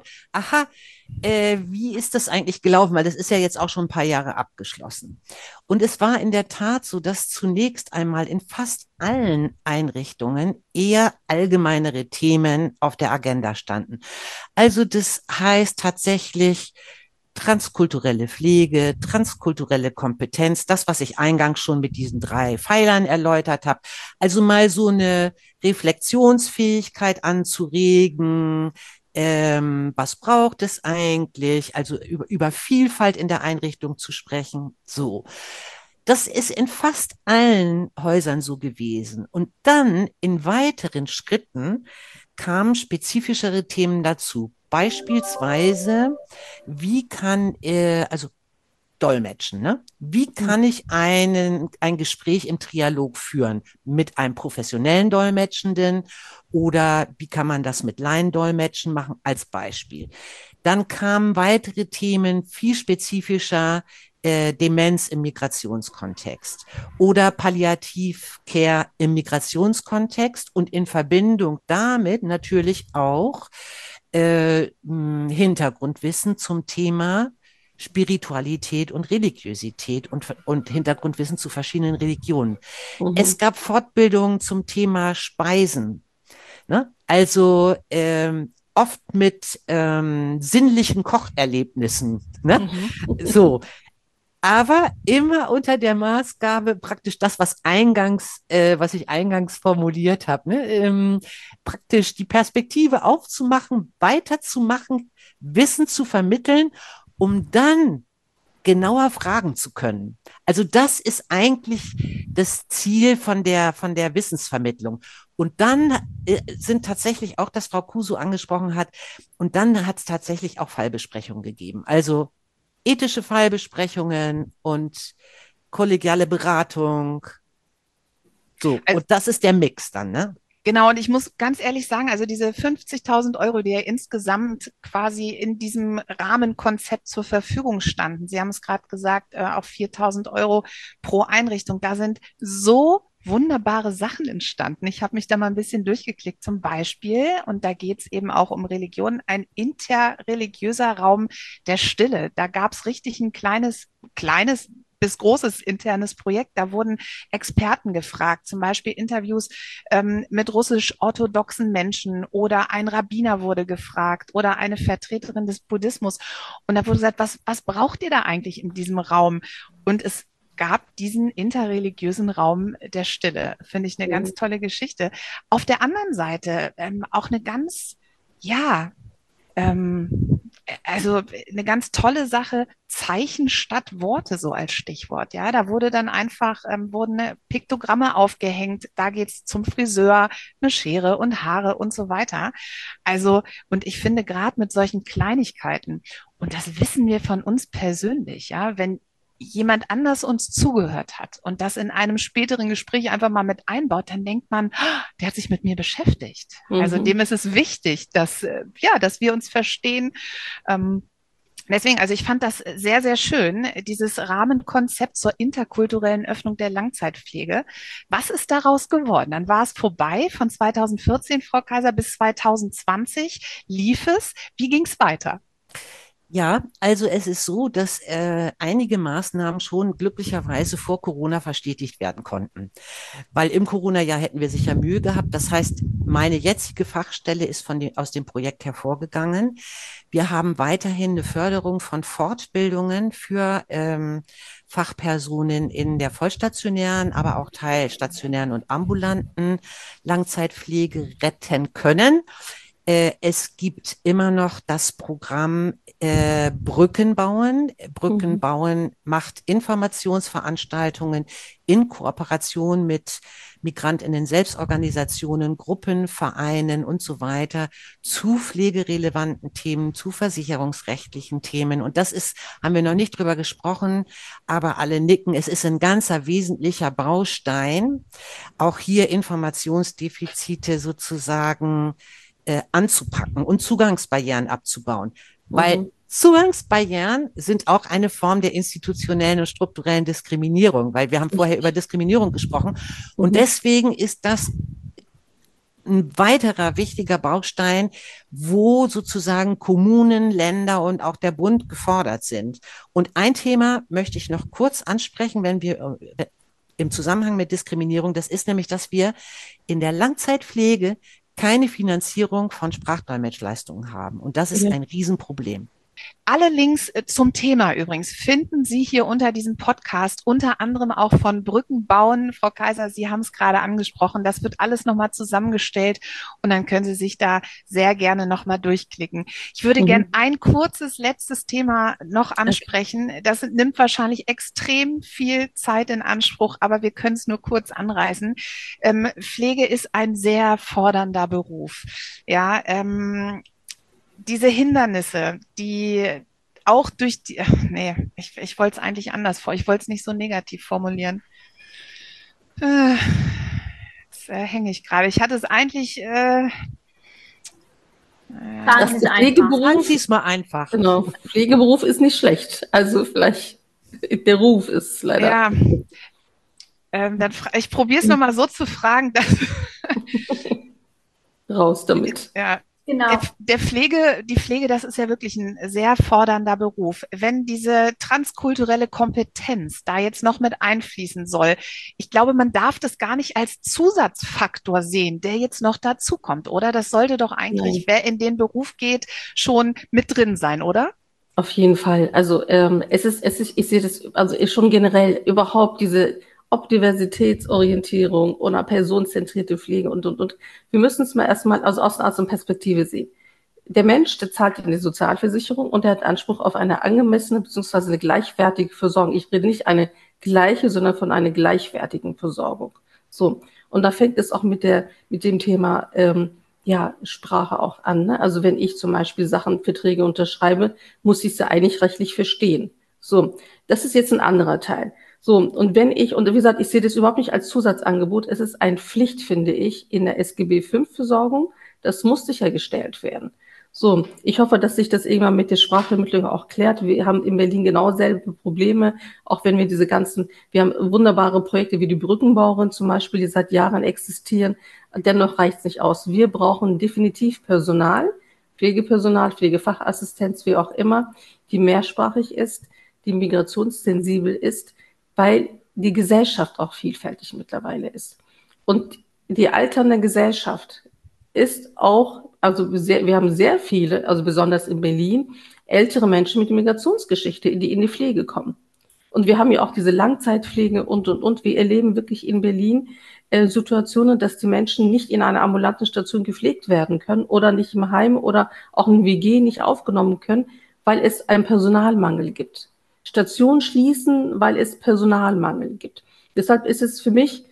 wie ist das eigentlich gelaufen? Weil das ist ja jetzt auch schon ein paar Jahre abgeschlossen. Und es war in der Tat so, dass zunächst einmal in fast allen Einrichtungen eher allgemeinere Themen auf der Agenda standen. Also das heißt tatsächlich, transkulturelle Pflege, transkulturelle Kompetenz, das, was ich eingangs schon mit diesen 3 Pfeilern erläutert habe. Also mal so eine Reflexionsfähigkeit anzuregen, was braucht es eigentlich, also über Vielfalt in der Einrichtung zu sprechen, so. Das ist in fast allen Häusern so gewesen. Und dann in weiteren Schritten kamen spezifischere Themen dazu. Beispielsweise, wie kann, also Dolmetschen, ne? Wie kann ich ein Gespräch im Trialog führen mit einem professionellen Dolmetschenden oder wie kann man das mit Laiendolmetschen machen als Beispiel? Dann kamen weitere Themen, viel spezifischer, Demenz im Migrationskontext oder Palliativcare im Migrationskontext und in Verbindung damit natürlich auch Hintergrundwissen zum Thema Spiritualität und Religiosität und Hintergrundwissen zu verschiedenen Religionen. Es gab Fortbildungen zum Thema Speisen, ne? Also oft mit sinnlichen Kocherlebnissen, ne? So. Aber immer unter der Maßgabe praktisch das, was ich eingangs formuliert habe, ne? Praktisch die Perspektive aufzumachen, weiterzumachen, Wissen zu vermitteln, um dann genauer fragen zu können. Also das ist eigentlich das Ziel von der Wissensvermittlung. Und dann sind tatsächlich auch, das Frau Kuso angesprochen hat, und dann hat es tatsächlich auch Fallbesprechungen gegeben. Also ethische Fallbesprechungen und kollegiale Beratung. So, und das ist der Mix dann, ne? Genau, und ich muss ganz ehrlich sagen, also diese 50.000 €, die ja insgesamt quasi in diesem Rahmenkonzept zur Verfügung standen, Sie haben es gerade gesagt, auf 4.000 € pro Einrichtung, da sind so wunderbare Sachen entstanden. Ich habe mich da mal ein bisschen durchgeklickt, zum Beispiel, und da geht es eben auch um Religion, ein interreligiöser Raum der Stille. Da gab es richtig ein kleines bis großes internes Projekt. Da wurden Experten gefragt, zum Beispiel Interviews mit russisch-orthodoxen Menschen, oder ein Rabbiner wurde gefragt oder eine Vertreterin des Buddhismus. Und da wurde gesagt, was braucht ihr da eigentlich in diesem Raum? Und es gab diesen interreligiösen Raum der Stille. Finde ich eine ganz tolle Geschichte. Auf der anderen Seite auch eine ganz, ja, also eine ganz tolle Sache, Zeichen statt Worte, so als Stichwort. Ja, da wurde dann einfach, wurden Piktogramme aufgehängt, da geht's zum Friseur, eine Schere und Haare und so weiter. Also, und ich finde gerade mit solchen Kleinigkeiten, und das wissen wir von uns persönlich, ja, wenn jemand anders uns zugehört hat und das in einem späteren Gespräch einfach mal mit einbaut, dann denkt man, "Ah, der hat sich mit mir beschäftigt." Also dem ist es wichtig, dass, ja, dass wir uns verstehen. Deswegen, also ich fand das sehr, sehr schön, dieses Rahmenkonzept zur interkulturellen Öffnung der Langzeitpflege. Was ist daraus geworden? Dann war es vorbei von 2014, Frau Kaiser, bis 2020 lief es. Wie ging es weiter? Ja, also es ist so, dass einige Maßnahmen schon glücklicherweise vor Corona verstetigt werden konnten. Weil im Corona-Jahr hätten wir sicher Mühe gehabt. Das heißt, meine jetzige Fachstelle ist aus dem Projekt hervorgegangen. Wir haben weiterhin eine Förderung von Fortbildungen für Fachpersonen in der vollstationären, aber auch teilstationären und ambulanten Langzeitpflege retten können. Es gibt immer noch das Programm Brücken bauen. Brücken bauen macht Informationsveranstaltungen in Kooperation mit Migrantinnen, Selbstorganisationen, Gruppen, Vereinen und so weiter zu pflegerelevanten Themen, zu versicherungsrechtlichen Themen. Und das ist, haben wir noch nicht drüber gesprochen, aber alle nicken. Es ist ein ganzer wesentlicher Baustein, auch hier Informationsdefizite sozusagen anzupacken und Zugangsbarrieren abzubauen. Weil Zugangsbarrieren sind auch eine Form der institutionellen und strukturellen Diskriminierung, weil wir haben vorher über Diskriminierung gesprochen. Und deswegen ist das ein weiterer wichtiger Baustein, wo sozusagen Kommunen, Länder und auch der Bund gefordert sind. Und ein Thema möchte ich noch kurz ansprechen, wenn wir im Zusammenhang mit Diskriminierung, das ist nämlich, dass wir in der Langzeitpflege keine Finanzierung von Sprachdolmetschleistungen haben. Und das ist ein Riesenproblem. Alle Links zum Thema übrigens finden Sie hier unter diesem Podcast, unter anderem auch von Brücken bauen. Frau Kaiser, Sie haben es gerade angesprochen. Das wird alles nochmal zusammengestellt und dann können Sie sich da sehr gerne nochmal durchklicken. Ich würde gern ein kurzes letztes Thema noch ansprechen. Das nimmt wahrscheinlich extrem viel Zeit in Anspruch, aber wir können es nur kurz anreißen. Pflege ist ein sehr fordernder Beruf. Ja, diese Hindernisse, die auch durch die, ich wollte es eigentlich anders ich wollte es nicht so negativ formulieren. Jetzt hänge ich gerade. Ich hatte es eigentlich. Sagen Sie es mal einfach. Genau, Pflegeberuf ist nicht schlecht. Also vielleicht der Ruf ist leider. Ja, ich probiere es nochmal so zu fragen, dass raus damit. Ja. Genau. Die Pflege, das ist ja wirklich ein sehr fordernder Beruf. Wenn diese transkulturelle Kompetenz da jetzt noch mit einfließen soll, ich glaube, man darf das gar nicht als Zusatzfaktor sehen, der jetzt noch dazukommt, oder? Das sollte doch eigentlich, wer in den Beruf geht, schon mit drin sein, oder? Auf jeden Fall. Also ich sehe das, also ist schon generell überhaupt diese ob Diversitätsorientierung oder personenzentrierte Pflege und. Wir müssen es mal erstmal aus einer Perspektive sehen. Der Mensch, der zahlt in die Sozialversicherung und der hat Anspruch auf eine angemessene bzw. eine gleichwertige Versorgung. Ich rede nicht eine gleiche, sondern von einer gleichwertigen Versorgung. So. Und da fängt es auch mit dem Thema, Sprache auch an. Ne? Also wenn ich zum Beispiel Verträge unterschreibe, muss ich sie eigentlich rechtlich verstehen. So. Das ist jetzt ein anderer Teil. So, und wie gesagt, ich sehe das überhaupt nicht als Zusatzangebot. Es ist eine Pflicht, finde ich, in der SGB V-Versorgung. Das muss sichergestellt werden. So, ich hoffe, dass sich das irgendwann mit der Sprachvermittlung auch klärt. Wir haben in Berlin genau selbe Probleme, auch wenn wir wir haben wunderbare Projekte wie die Brückenbauerin zum Beispiel, die seit Jahren existieren. Dennoch reicht es nicht aus. Wir brauchen definitiv Personal, Pflegepersonal, Pflegefachassistenz, wie auch immer, die mehrsprachig ist, die migrationssensibel ist, weil die Gesellschaft auch vielfältig mittlerweile ist. Und die alternde Gesellschaft ist auch, also wir haben sehr viele, also besonders in Berlin, ältere Menschen mit Migrationsgeschichte, die in die Pflege kommen. Und wir haben ja auch diese Langzeitpflege und. Wir erleben wirklich in Berlin Situationen, dass die Menschen nicht in einer ambulanten Station gepflegt werden können oder nicht im Heim oder auch in WG nicht aufgenommen können, weil es einen Personalmangel gibt. Stationen schließen, weil es Personalmangel gibt. Deshalb ist es für mich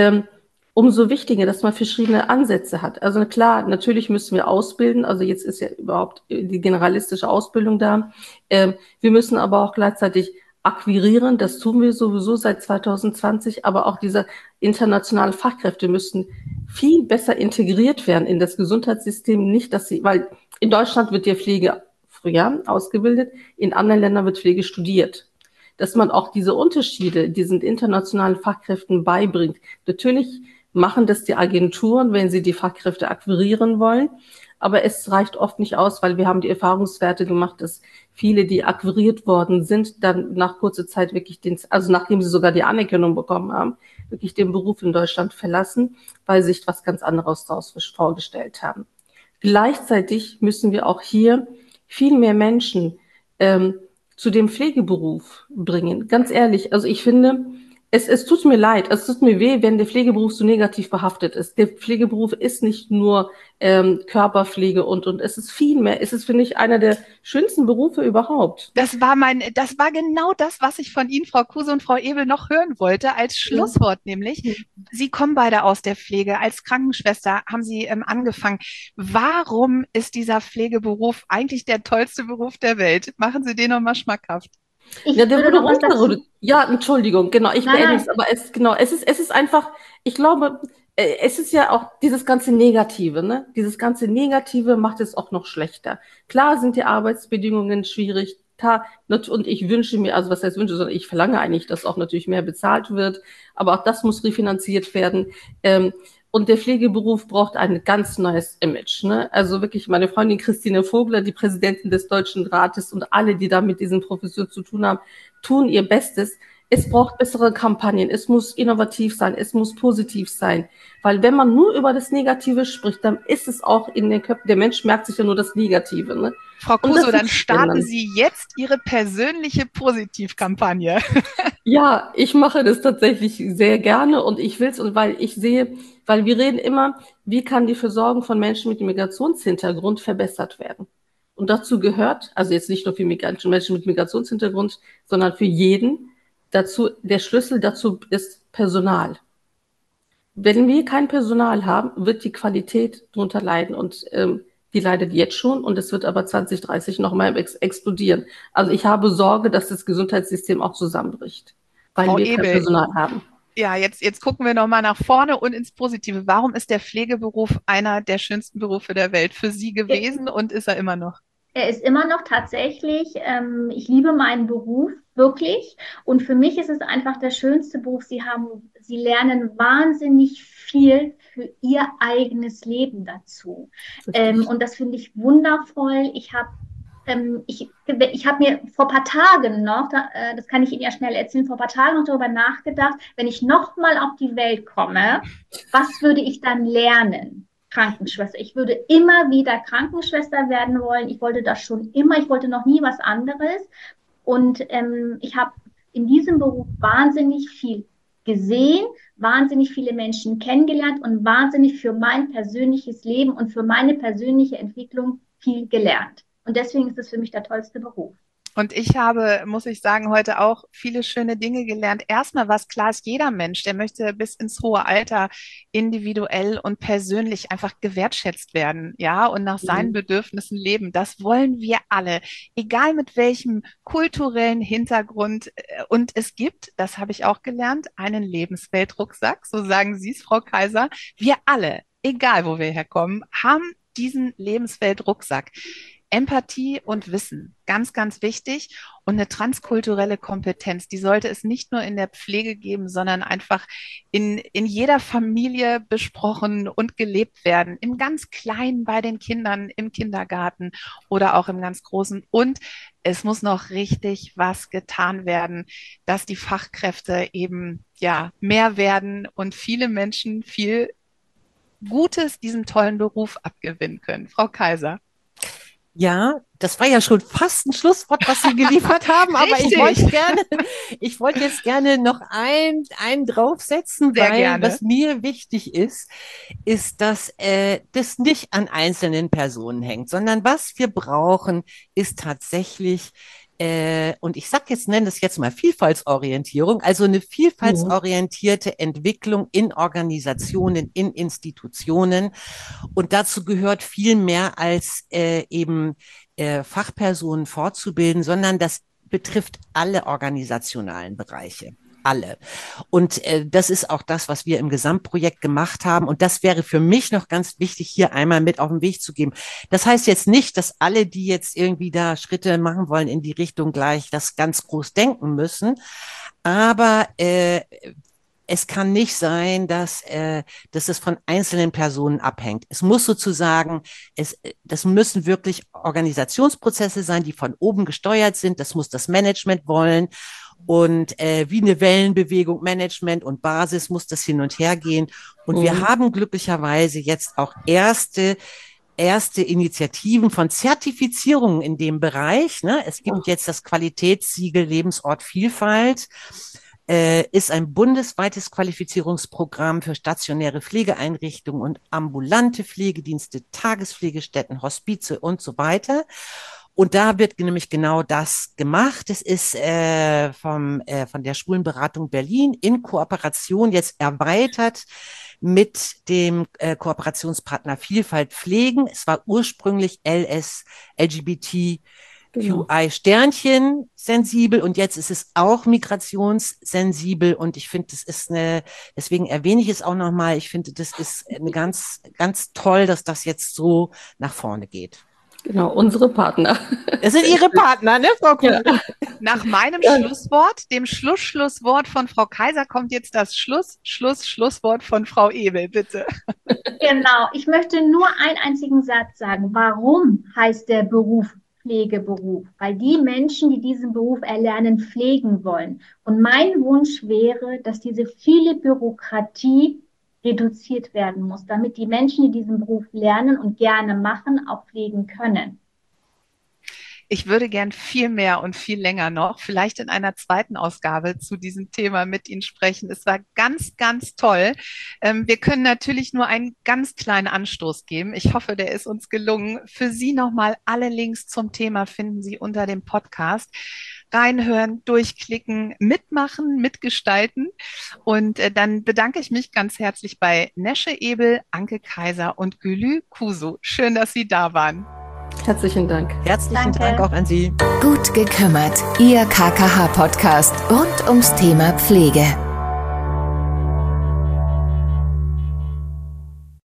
umso wichtiger, dass man verschiedene Ansätze hat. Also klar, natürlich müssen wir ausbilden. Also jetzt ist ja überhaupt die generalistische Ausbildung da. Wir müssen aber auch gleichzeitig akquirieren. Das tun wir sowieso seit 2020. Aber auch diese internationalen Fachkräfte müssen viel besser integriert werden in das Gesundheitssystem. Nicht, dass sie, weil in Deutschland wird ja Pflege früher ausgebildet, in anderen Ländern wird Pflege studiert. Dass man auch diese Unterschiede diesen internationalen Fachkräften beibringt. Natürlich machen das die Agenturen, wenn sie die Fachkräfte akquirieren wollen. Aber es reicht oft nicht aus, weil wir haben die Erfahrungswerte gemacht, dass viele, die akquiriert worden sind, dann nach kurzer Zeit wirklich also nachdem sie sogar die Anerkennung bekommen haben, wirklich den Beruf in Deutschland verlassen, weil sie sich was ganz anderes daraus vorgestellt haben. Gleichzeitig müssen wir auch hier viel mehr Menschen zu dem Pflegeberuf bringen. Ganz ehrlich, also ich finde, es tut mir leid, es tut mir weh, wenn der Pflegeberuf so negativ behaftet ist. Der Pflegeberuf ist nicht nur Körperpflege und es ist viel mehr. Es ist, finde ich, einer der schönsten Berufe überhaupt. Das war genau das, was ich von Ihnen, Frau Kruse und Frau Ebel, noch hören wollte, als Schlusswort nämlich. Sie kommen beide aus der Pflege. Als Krankenschwester haben Sie angefangen. Warum ist dieser Pflegeberuf eigentlich der tollste Beruf der Welt? Machen Sie den nochmal schmackhaft. Ja, der wurde runter. Ja, Entschuldigung, genau, ich beende es, aber es ist einfach, ich glaube, es ist ja auch dieses ganze Negative, ne? Dieses ganze Negative macht es auch noch schlechter. Klar sind die Arbeitsbedingungen schwierig, und ich wünsche mir, also was heißt wünsche, sondern ich verlange eigentlich, dass auch natürlich mehr bezahlt wird, aber auch das muss refinanziert werden. Und der Pflegeberuf braucht ein ganz neues Image, ne? Also wirklich meine Freundin Christine Vogler, die Präsidentin des Deutschen Rates und alle, die da mit diesen Professionen zu tun haben, tun ihr Bestes. Es braucht bessere Kampagnen, es muss innovativ sein, es muss positiv sein. Weil wenn man nur über das Negative spricht, dann ist es auch in den Köpfen, der Mensch merkt sich ja nur das Negative, ne? Frau Kruse, dann starten Sie jetzt Ihre persönliche Positivkampagne. Ja, ich mache das tatsächlich sehr gerne und ich will es, und weil ich sehe, weil wir reden immer, wie kann die Versorgung von Menschen mit Migrationshintergrund verbessert werden? Und dazu gehört, also jetzt nicht nur für Menschen mit Migrationshintergrund, sondern für jeden, dazu, der Schlüssel dazu ist Personal. Wenn wir kein Personal haben, wird die Qualität darunter leiden und die leidet jetzt schon und es wird aber 2030 nochmal explodieren. Also ich habe Sorge, dass das Gesundheitssystem auch zusammenbricht, weil Frau wir Ebel, kein Personal haben. Ja, jetzt gucken wir nochmal nach vorne und ins Positive. Warum ist der Pflegeberuf einer der schönsten Berufe der Welt für Sie gewesen und ist er immer noch? Er ist immer noch tatsächlich, ich liebe meinen Beruf wirklich und für mich ist es einfach der schönste Beruf. Sie lernen wahnsinnig viel für ihr eigenes Leben dazu. Und das finde ich wundervoll. Ich habe mir vor ein paar Tagen noch, das kann ich Ihnen ja schnell erzählen, vor ein paar Tagen noch darüber nachgedacht, wenn ich nochmal auf die Welt komme, was würde ich dann lernen? Krankenschwester. Ich würde immer wieder Krankenschwester werden wollen. Ich wollte das schon immer. Ich wollte noch nie was anderes. Und ich habe in diesem Beruf wahnsinnig viel gesehen, wahnsinnig viele Menschen kennengelernt und wahnsinnig für mein persönliches Leben und für meine persönliche Entwicklung viel gelernt. Und deswegen ist es für mich der tollste Beruf. Und ich habe, muss ich sagen, heute auch viele schöne Dinge gelernt. Erstmal, was klar ist, jeder Mensch, der möchte bis ins hohe Alter individuell und persönlich einfach gewertschätzt werden, ja, und nach seinen Bedürfnissen leben. Das wollen wir alle, egal mit welchem kulturellen Hintergrund. Und es gibt, das habe ich auch gelernt, einen Lebensweltrucksack, so sagen Sie es, Frau Kaiser. Wir alle, egal wo wir herkommen, haben diesen Lebensweltrucksack. Empathie und Wissen, ganz, ganz wichtig. Und eine transkulturelle Kompetenz, die sollte es nicht nur in der Pflege geben, sondern einfach in jeder Familie besprochen und gelebt werden. Im ganz Kleinen bei den Kindern, im Kindergarten oder auch im ganz Großen. Und es muss noch richtig was getan werden, dass die Fachkräfte eben ja mehr werden und viele Menschen viel Gutes diesem tollen Beruf abgewinnen können. Frau Kaiser. Ja, das war ja schon fast ein Schlusswort, was Sie geliefert haben, aber ich wollte jetzt gerne noch einen draufsetzen, Sehr weil gerne. was mir wichtig ist, dass das nicht an einzelnen Personen hängt, sondern was wir brauchen, ist tatsächlich und ich nenne das jetzt mal Vielfaltsorientierung, also eine vielfaltsorientierte Entwicklung in Organisationen, in Institutionen. Und dazu gehört viel mehr als eben Fachpersonen fortzubilden, sondern das betrifft alle organisationalen Bereiche. Alle. Und das ist auch das, was wir im Gesamtprojekt gemacht haben. Und das wäre für mich noch ganz wichtig, hier einmal mit auf den Weg zu geben. Das heißt jetzt nicht, dass alle, die jetzt irgendwie da Schritte machen wollen in die Richtung gleich, das ganz groß denken müssen. Aber es kann nicht sein, dass es von einzelnen Personen abhängt. Es muss sozusagen, das müssen wirklich Organisationsprozesse sein, die von oben gesteuert sind. Das muss das Management wollen. Und wie eine Wellenbewegung, Management und Basis muss das hin und her gehen. Und wir haben glücklicherweise jetzt auch erste Initiativen von Zertifizierungen in dem Bereich. Ne? Es gibt jetzt das Qualitätssiegel Lebensort Vielfalt, ist ein bundesweites Qualifizierungsprogramm für stationäre Pflegeeinrichtungen und ambulante Pflegedienste, Tagespflegestätten, Hospize und so weiter. Und da wird nämlich genau das gemacht. Es ist von der Schwulenberatung Berlin in Kooperation jetzt erweitert mit dem Kooperationspartner Vielfalt Pflegen. Es war ursprünglich LGBTQI Sternchen sensibel und jetzt ist es auch migrationssensibel und ich finde, deswegen erwähne ich es auch nochmal, ich finde, das ist eine ganz, ganz toll, dass das jetzt so nach vorne geht. Genau, unsere Partner. Das sind Ihre Partner, ne, Frau Kuhn? Ja. Nach meinem Schlusswort, dem Schlusswort von Frau Kaiser, kommt jetzt das Schlusswort von Frau Ebel, bitte. Genau, ich möchte nur einen einzigen Satz sagen. Warum heißt der Beruf Pflegeberuf? Weil die Menschen, die diesen Beruf erlernen, pflegen wollen. Und mein Wunsch wäre, dass diese viele Bürokratie reduziert werden muss, damit die Menschen, die diesen Beruf lernen und gerne machen, auch pflegen können. Ich würde gern viel mehr und viel länger noch, vielleicht in einer zweiten Ausgabe zu diesem Thema mit Ihnen sprechen. Es war ganz, ganz toll. Wir können natürlich nur einen ganz kleinen Anstoß geben. Ich hoffe, der ist uns gelungen. Für Sie nochmal alle Links zum Thema finden Sie unter dem Podcast. Reinhören, durchklicken, mitmachen, mitgestalten. Und dann bedanke ich mich ganz herzlich bei Nesche Ebel, Anke Kaiser und Gülü Kusu. Schön, dass Sie da waren. Herzlichen Dank. Herzlichen Dank auch an Sie. Gut gekümmert. Ihr KKH-Podcast rund ums Thema Pflege.